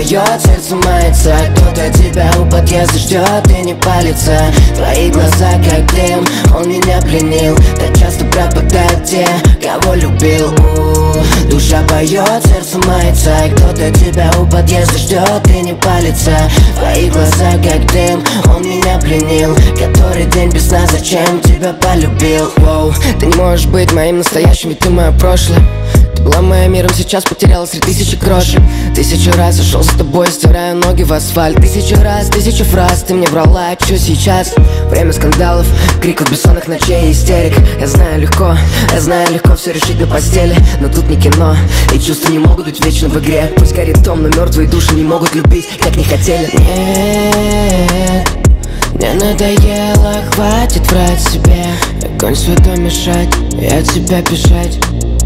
поет, сердце мается. Кто-то тебя у подъезда ждет и не палится. Твои глаза как дым, он меня пленил. Так часто пропадают те, кого любил. Душа поет, сердце мается. Кто-то тебя у подъезда ждет и не палится. Твои глаза как дым, он меня пленил. Который день без сна, зачем тебя полюбил? Воу, ты не можешь быть моим настоящим, ведь ты мое прошлое. Ты была моим миром, сейчас потерялась среди тысячи крошек. 1000 раз зашел за тобой, стирая ноги в асфальт. 1000 раз, 1000 фраз, ты мне врала, что сейчас? Время скандалов, криков, бессонных ночей и истерик. Я знаю легко все решить на постели. Но тут не кино, и чувства не могут быть вечно в игре. Пусть горит дом, но мертвые души не могут любить, как не хотели. Нет, мне надоело, хватит врать себе. Конь святой мешать, и от себя бежать.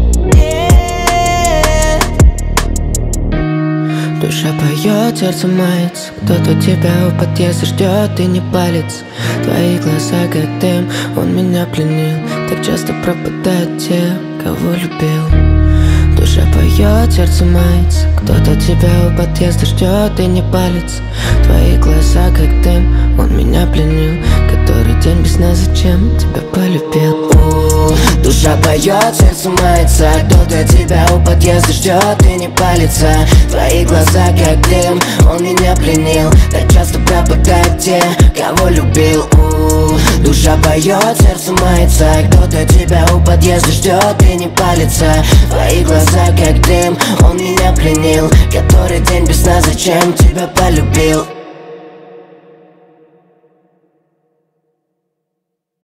Душа поет, сердце мается. Кто-то тебя у подъезда ждет и не палится. Твои глаза как дым, он меня пленил. Так часто пропадают те, кого любил. Душа поет, сердце мается. Кто-то тебя у подъезда ждет и не палится. Твои глаза как дым, он меня пленил. Который день без сна, зачем тебя полюбил? Душа поет, сердце мается. Кто-то тебя у подъезда ждет и не палится. Твои глаза как дым, он меня пленил. Так часто пропадают те, кого любил. Душа поет, сердце мается. Кто-то тебя у подъезда ждет и не палится. Твои глаза как дым, он меня пленил. Который день без сна, зачем тебя полюбил?